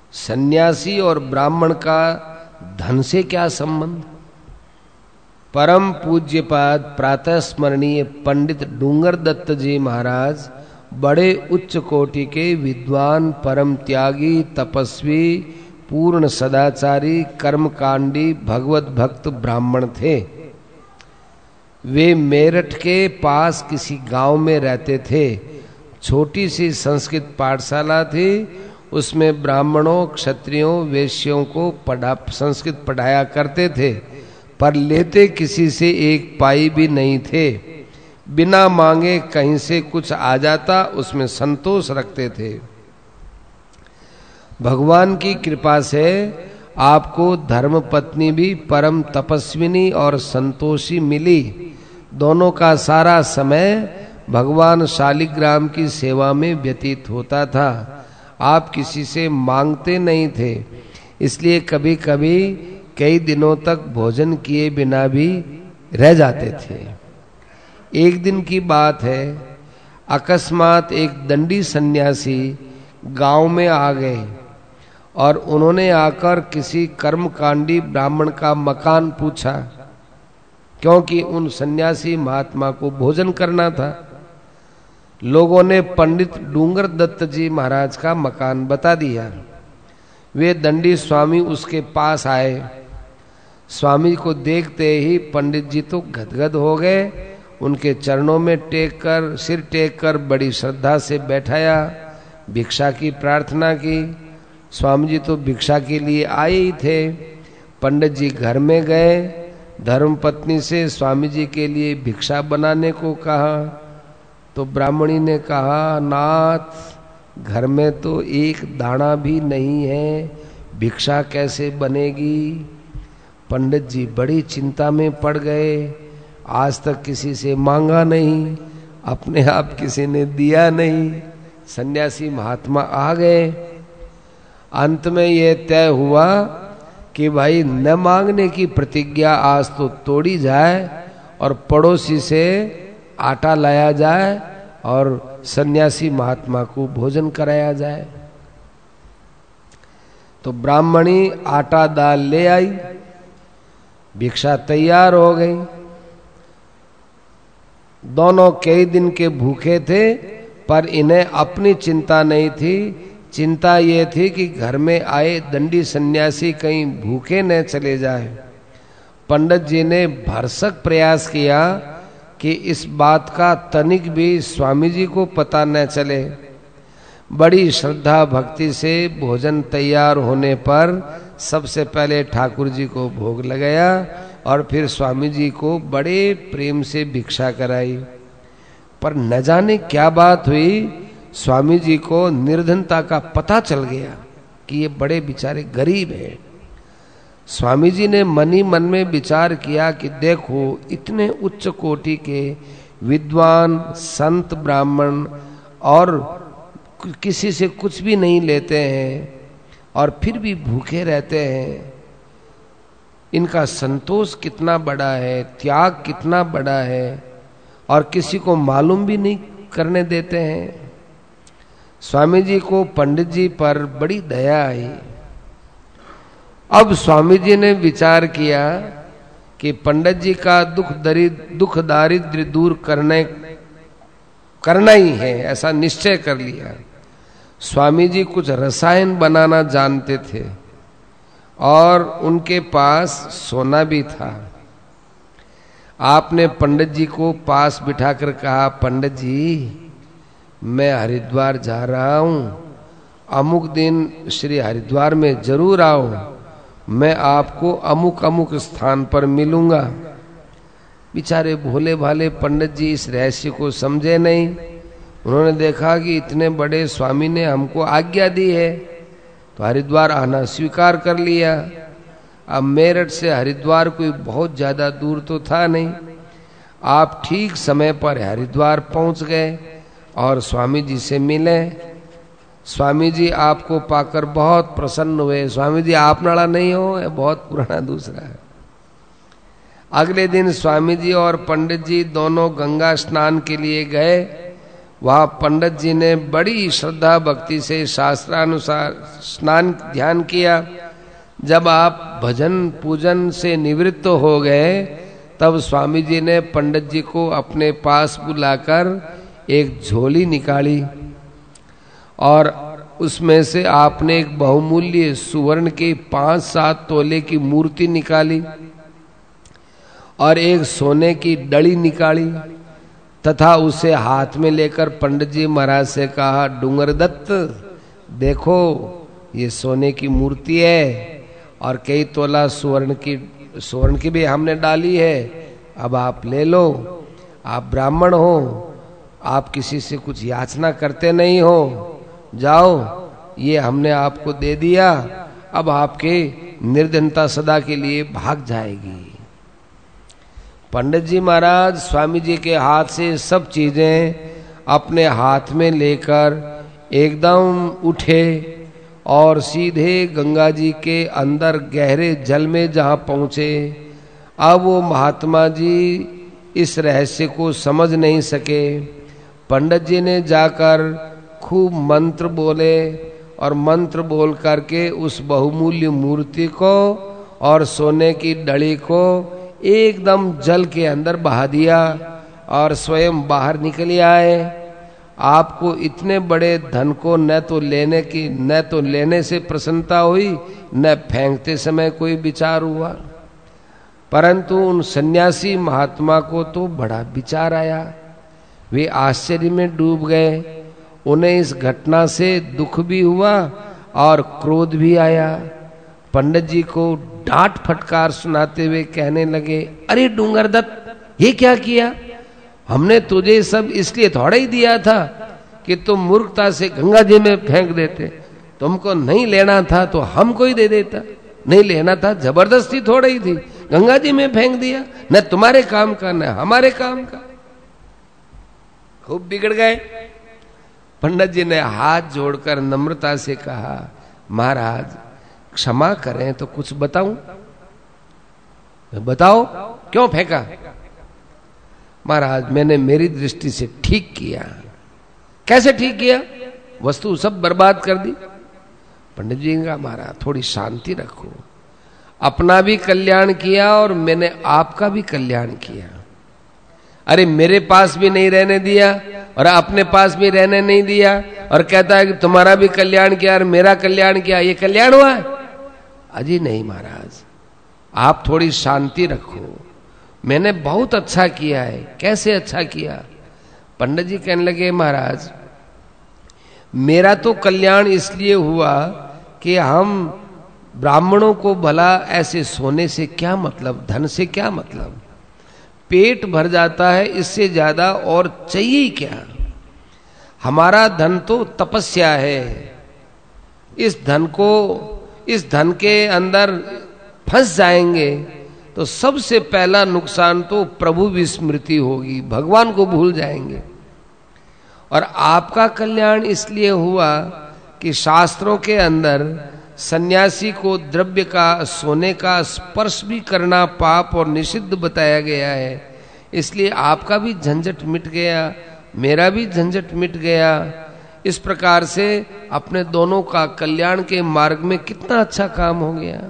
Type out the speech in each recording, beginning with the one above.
सन्यासी और ब्राह्मण का धन से क्या संबंध? परम पूज्यपाद प्रातः स्मरणीय पंडित डूंगर दत्त जी महाराज बड़े उच्च कोटि के विद्वान, परम त्यागी, तपस्वी, पूर्ण सदाचारी, कर्मकांडी, भगवत भक्त ब्राह्मण थे। वे मेरठ के पास किसी गांव में रहते थे। छोटी सी संस्कृत पाठशाला थी, उसमें ब्राह्मणों, क्षत्रियों, वैश्यों को संस्कृत पढ़ाया करते थे, पर लेते किसी से एक पाई भी नहीं थे। बिना मांगे कहीं से कुछ आ जाता, उसमें संतोष रखते थे। भगवान की कृपा से आपको धर्मपत्नी भी परम तपस्विनी और संतोषी मिली। दोनों का सारा समय भगवान शालिग्राम की सेवा में व्यतीत होता था। आप किसी से मांगते नहीं थे, इसलिए कभी कभी कई दिनों तक भोजन किए बिना भी रह जाते थे। एक दिन की बात है, अकस्मात एक दंडी सन्यासी गांव में आ गए और उन्होंने आकर किसी कर्मकांडी ब्राह्मण का मकान पूछा, क्योंकि उन सन्यासी महात्मा को भोजन करना था। लोगों ने पंडित डूंगर दत्त जी महाराज का मकान बता दिया। वे दंडी स्वामी उसके पास आए। स्वामी को देखते ही पंडित जी तो गदगद हो गए। उनके चरणों में सिर टेक कर बड़ी श्रद्धा से बैठाया, भिक्षा की प्रार्थना की। स्वामी जी तो भिक्षा के लिए आए ही थे। पंडित जी घर में गए, धर्मपत्नी से स्वामी जी के लिए भिक्षा बनाने को कहा, तो ब्राह्मणी ने कहा, नाथ घर में तो एक दाना भी नहीं है, भिक्षा कैसे बनेगी? पंडित जी बड़ी चिंता में पड़ गए। आज तक किसी से मांगा नहीं, अपने आप किसी ने दिया नहीं। सन्यासी महात्मा आ गए। अंत में ये तय हुआ कि भाई न मांगने की प्रतिज्ञा आज तो तोड़ी जाए और पड़ोसी से आटा लाया जाए और सन्यासी महात्मा को भोजन कराया जाए। तो ब्राह्मणी आटा दाल ले आई, भिक्षा तैयार हो गई। दोनों कई दिन के भूखे थे, पर इन्हें अपनी चिंता नहीं थी। चिंता ये थी कि घर में आए दंडी सन्यासी कहीं भूखे न चले जाए। पंडित जी ने भरसक प्रयास किया कि इस बात का तनिक भी स्वामी जी को पता न चले। बड़ी श्रद्धा भक्ति से भोजन तैयार होने पर सबसे पहले ठाकुर जी को भोग लगाया और फिर स्वामी जी को बड़े प्रेम से भिक्षा कराई। पर न जाने क्या बात हुई, स्वामी जी को निर्धनता का पता चल गया कि ये बड़े बेचारे गरीब हैं। स्वामी जी ने मन ही मन में विचार किया कि देखो, इतने उच्च कोटि के विद्वान संत ब्राह्मण और किसी से कुछ भी नहीं लेते हैं और फिर भी भूखे रहते हैं। इनका संतोष कितना बड़ा है, त्याग कितना बड़ा है, और किसी को मालूम भी नहीं करने देते हैं। स्वामी जी को पंडित जी पर बड़ी दया आई। अब स्वामी जी ने विचार किया कि पंडित जी का दुख दारिद्र्य दूर करना ही है, ऐसा निश्चय कर लिया। स्वामी जी कुछ रसायन बनाना जानते थे और उनके पास सोना भी था। आपने पंडित जी को पास बिठाकर कहा, पंडित जी मैं हरिद्वार जा रहा हूँ, अमुक दिन श्री हरिद्वार में जरूर आओ, मैं आपको अमुक अमुक स्थान पर मिलूंगा। बेचारे भोले भाले पंडित जी इस रहस्य को समझे नहीं। उन्होंने देखा कि इतने बड़े स्वामी ने हमको आज्ञा दी है, तो हरिद्वार आना स्वीकार कर लिया। अब मेरठ से हरिद्वार कोई बहुत ज्यादा दूर तो था नहीं। आप ठीक समय पर हरिद्वार पहुंच गए और स्वामी जी से मिले। स्वामी जी आपको पाकर बहुत प्रसन्न हुए। स्वामी जी आप नाड़ा नहीं हो, ये बहुत पुराना दूसरा है। अगले दिन स्वामी जी और पंडित जी दोनों गंगा स्नान के लिए गए। वहां पंडित जी ने बड़ी श्रद्धा भक्ति से शास्त्रानुसार स्नान ध्यान किया। जब आप भजन पूजन से निवृत्त हो गए तब स्वामी जी ने पंडित जी को अपने पास बुलाकर एक झोली निकाली और उसमें से आपने एक बहुमूल्य सुवर्ण की 5-7 तोले की मूर्ति निकाली और एक सोने की डली निकाली तथा उसे हाथ में लेकर पंडित जी महाराज से कहा, डूंगरदत्त देखो ये सोने की मूर्ति है और कई तोला स्वर्ण की भी हमने डाली है, अब आप ले लो। आप ब्राह्मण हो, आप किसी से कुछ याचना करते नहीं हो, जाओ ये हमने आपको दे दिया, अब आपके निर्धनता सदा के लिए भाग जाएगी। पंडित जी महाराज स्वामी जी के हाथ से सब चीजें अपने हाथ में लेकर एकदम उठे और सीधे गंगा जी के अंदर गहरे जल में जहाँ पहुँचे। अब वो महात्मा जी इस रहस्य को समझ नहीं सके। पंडित जी ने जाकर खूब मंत्र बोले और मंत्र बोल करके उस बहुमूल्य मूर्ति को और सोने की डली को एकदम जल के अंदर बहा दिया और स्वयं बाहर निकल आए। आपको इतने बड़े धन को न तो लेने से प्रसन्नता हुई, न फेंकते समय कोई विचार हुआ, परंतु उन सन्यासी महात्मा को तो बड़ा विचार आया। वे आश्चर्य में डूब गए। उन्हें इस घटना से दुख भी हुआ और क्रोध भी आया। पंडित जी को डांट फटकार सुनाते हुए कहने लगे, अरे डूंगरदत्त ये क्या किया? हमने तुझे सब इसलिए थोड़ा ही दिया था कि तुम मूर्खता से गंगा जी में फेंक देते। तुमको नहीं लेना था तो हमको ही दे देता, नहीं लेना था जबरदस्ती थोड़ा ही थी, गंगा जी में फेंक दिया, न तुम्हारे काम का न हमारे काम का। खूब बिगड़ गए। पंडित जी ने हाथ जोड़कर नम्रता से कहा, महाराज क्षमा करें तो कुछ बताऊं? बताओ क्यों फेंका? महाराज मैंने मेरी दृष्टि से ठीक किया। कैसे ठीक किया? वस्तु सब बर्बाद कर दी। पंडित जी ने कहा, महाराज थोड़ी शांति रखो, अपना भी कल्याण किया और मैंने आपका भी कल्याण किया। अरे मेरे पास भी नहीं रहने दिया और अपने पास भी रहने नहीं दिया और कहता है कि तुम्हारा भी कल्याण किया और मेरा कल्याण किया, ये कल्याण हुआ है? अजी नहीं महाराज, आप थोड़ी शांति रखो, मैंने बहुत अच्छा किया है। कैसे अच्छा किया? पंडित जी कहने लगे, महाराज मेरा तो कल्याण इसलिए हुआ कि हम ब्राह्मणों को भला ऐसे सोने से क्या मतलब, धन से क्या मतलब, पेट भर जाता है, इससे ज्यादा और चाहिए क्या? हमारा धन तो तपस्या है। इस धन के अंदर फंस जाएंगे तो सबसे पहला नुकसान तो प्रभु विस्मृति होगी, भगवान को भूल जाएंगे। और आपका कल्याण इसलिए हुआ कि शास्त्रों के अंदर सन्यासी को द्रव्य का, सोने का स्पर्श भी करना पाप और निषिद्ध बताया गया है। इसलिए आपका भी झंझट मिट गया, मेरा भी झंझट मिट गया। इस प्रकार से अपने दोनों का कल्याण के मार्ग में कितना अच्छा काम हो गया।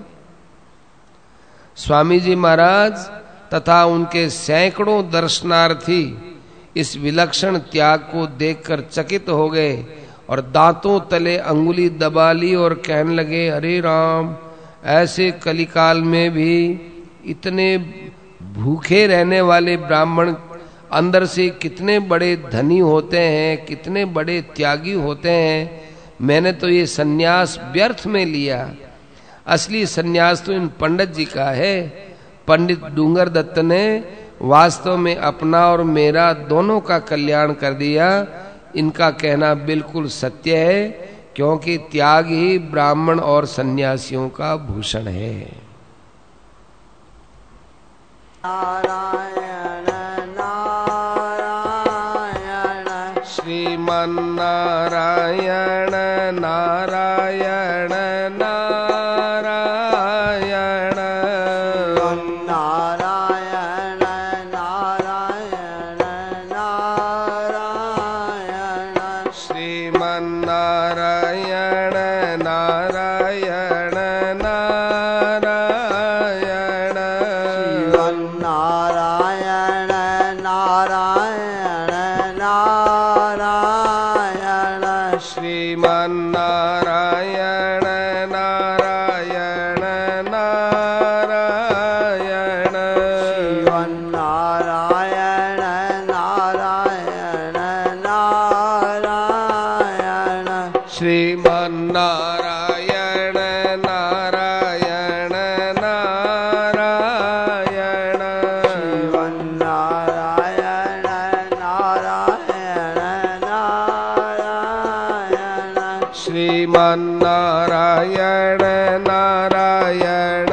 स्वामी जी महाराज तथा उनके सैकड़ों दर्शनार्थी इस विलक्षण त्याग को देखकर चकित हो गए और दांतों तले अंगुली दबा ली और कहने लगे, अरे राम, ऐसे कलिकाल में भी इतने भूखे रहने वाले ब्राह्मण अंदर से कितने बड़े धनी होते हैं, कितने बड़े त्यागी होते हैं। मैंने तो ये सन्यास व्यर्थ में लिया, असली सन्यास तो इन पंडित जी का है। पंडित डूंगरदत्त ने वास्तव में अपना और मेरा दोनों का कल्याण कर दिया। इनका कहना बिल्कुल सत्य है, क्योंकि त्याग ही ब्राह्मण और सन्यासियों का भूषण है। नारायण नारायण श्रीमन नारायण नारायण नारायण नारायण नारायण नारायण श्रीमन्नारायण नारायण नारायण श्रीमन्नारायण नारायण नारायण श्रीमन्नारायण नारायण नारायण श्रीमन्नारायण नारायण नारायण श्रीमन्नारायण नारायण नारायण श्रीमन्नारायण नारायण नारायण श्रीमन्नारायण नारायण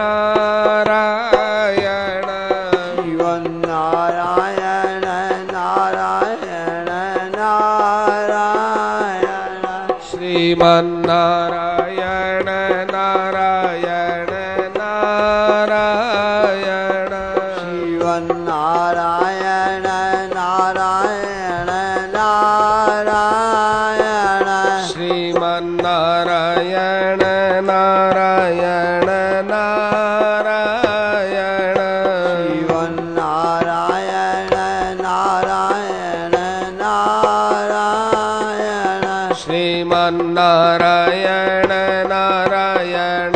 नारायण श्रीमन्नारायण नारायण नारायण श्रीमन्नारायण नारायण नारायण श्रीमन्नारायण नारायण नारायण श्रीमन्नारायण नारायण नारायण श्रीमन्नारायण नारायण नारायण श्रीमन्नारायण नारायण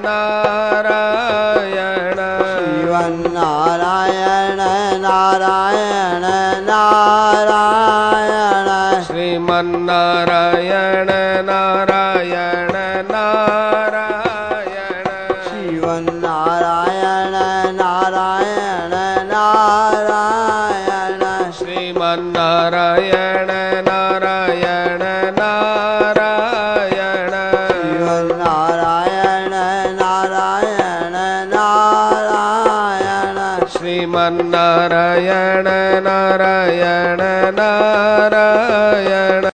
नारायण श्रीमन्नारायण नारायण नारायण श्रीमन्नारायण नारायण नारायण श्रीमन्नारायण नारायण नारायण श्रीमन्नारायण नारायण नारायण श्रीमन्नारायण नारायण नारायण श्रीमन्नारायण नारायण नारायण